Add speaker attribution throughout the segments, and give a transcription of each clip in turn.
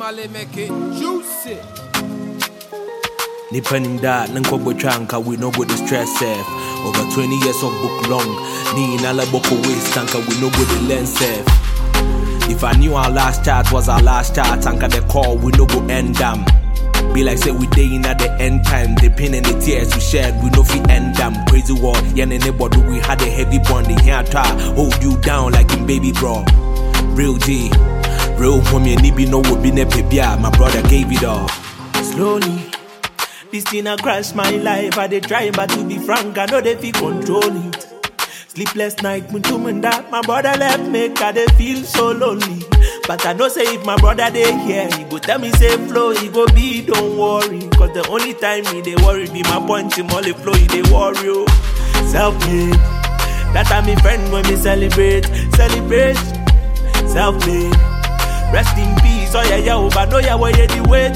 Speaker 1: Charlie make it juicy.
Speaker 2: Nipanim that Nankobo Chanka, we no go the stress safe. Over 20 years of book long, ni in Alaboko waste tanka, we no go the lens safe. If I knew our last chat was our last chat, tanka the call, we no go end them. Be like say we day in at the end time. The pain and the tears we shared, we no fi end them. Crazy war, yen and nobody, we had a heavy bond in here try hold you down like in baby bro. Real G, real homie, nibi no would be ne pebia. My brother gave it all. Slowly, this thing a crash my life. I dey try but to be frank, I know they feel control it. Sleepless night, that my brother left me, cause they feel so lonely. But I know say if my brother they here, he go tell me say flow, he go be, don't worry. Cause the only time he they worry be my punch him all the flow, he they worry you. Self-made, that time me friend when me celebrate. Self-made, rest in peace, oh yeah, but no yeah, why you the wait.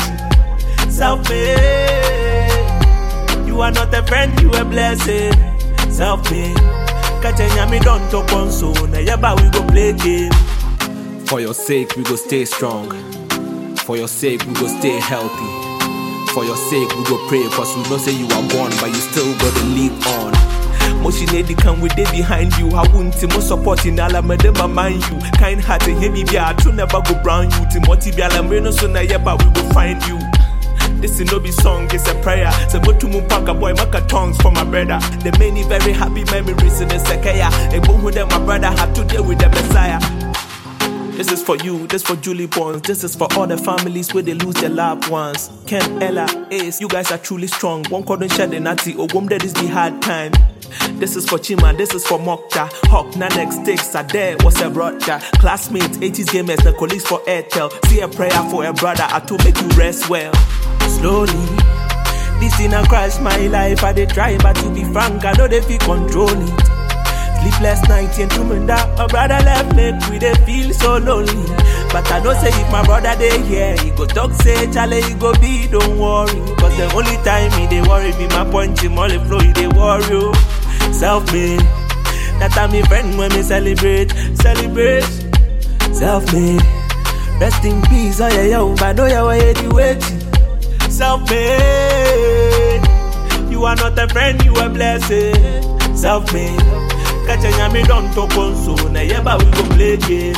Speaker 2: Self-made, you are not a friend, you a blessing. Self-made, catching me don't talk on so, now yeah, but we go play game. For your sake, we go stay strong. For your sake, we go stay healthy. For your sake, we go pray, cause we know say you are born, but you still gotta live on. Moshi lady come with day behind you. I won't see more support in Alameda, mind you. Kind hearted, hear me be a true never go brown you. Timothy be Alameda, so now yeah, but we will find you. This is no be song, it's a prayer. So go to Mupaka boy, make a tongues for my brother. The many very happy memories in the Sekaya. A boom with them, my brother have to deal with the Messiah. This is for you, this for Julie Bonds. This is for all the families where they lose their loved ones. Ken, Ella, Ace, you guys are truly strong. One couldn't share the natty, or womb that is the hard time. This is for Chima, this is for Mokta. Hawk, Nanex, Sticks, Ade, what's a brother? Classmates, 80s gamers, the colleagues for Airtel. See a prayer for a brother, I to make you rest well. Slowly, this thing a crash my life. I dey try, but to be frank, I know they feel control it. Sleepless night and that my brother left me, we dey feel so lonely. But I know say if my brother they here, he go talk say Charlie, he go be, don't worry. Cause the only time he they worry be my punch him all the flow, he they worry you. Self-made, that time me friend when me celebrate. Self-made, rest in peace, oh yeah, but know ya why you waiting. Self-made, you are not a friend, you a blessing. Self-made, catching me don't talk on so, now yeah, but we go play game.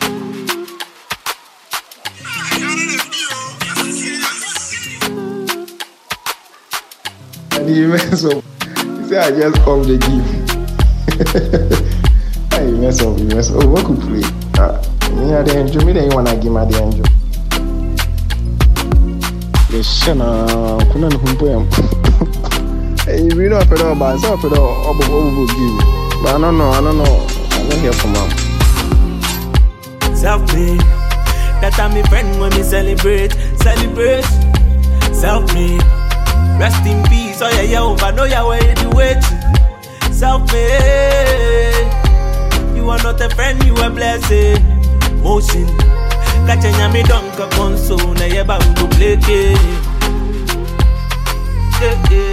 Speaker 3: And you mess up. You say I just come the give. Hey, you mess up. Oh, what could play? Me the angel, me then you wanna give me the angel. The shana, couldn't hump him. Hey, you know, I put up by some put up give. But I don't know. I don't hear from him.
Speaker 2: Self-made, that time me friend when me celebrate. Self-made, rest in peace, oh yeah, but know ya where you waiting. Self-made, you are not a friend, you a blessing. Motion, catching me don't go console, now yeah, but we go play game.